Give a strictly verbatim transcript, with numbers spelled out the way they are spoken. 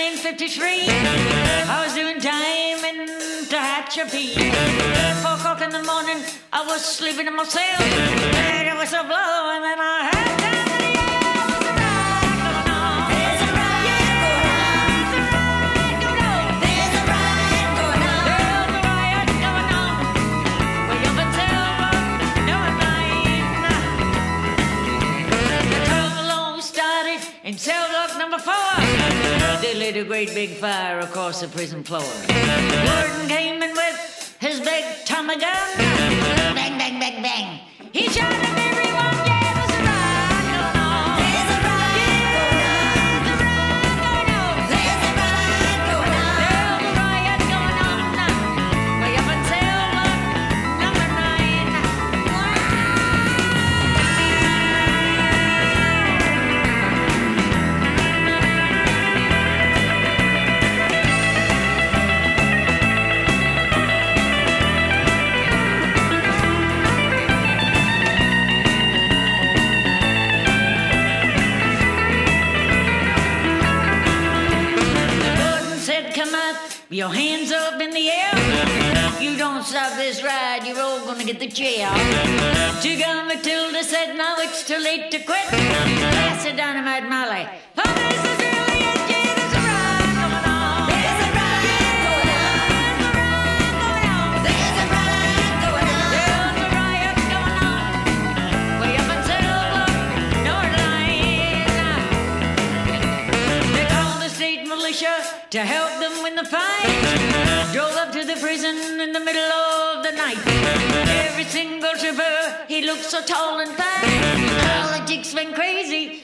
nineteen fifty-three, I was doing time in Tehachapi. Four o'clock in the morning, I was sleeping in my cell. And it was so blowing, and I had time to the air. There's a riot going on. There's a riot going on. There's a riot going on. Way up in Selma, doing nine. The tunnel started in cell block number four. They lit a great big fire across the prison floor. Gordon came in with his big Tommy gun. Bang, bang, bang, bang. He shot at everyone. Yeah, there's a riot going on. There's a riot going on. There's a riot going on. There's a riot going on. There's a riot going on. Way up in cell block number nine. Your hands up in the air. You don't stop this ride, you're all gonna get the jail. Jigga Matilda said, now it's too late to quit. Pass it, Dynamite Molly. For this is really it, yeah, there's a ride going on. There's a ride going on. There's a ride going on. There's a riot going on. Way up in Selma, North Line. They called the state militia to help them win the fight. Drove up to the prison in the middle of the night. Every single trooper, he looked so tall and fine. All the chicks went crazy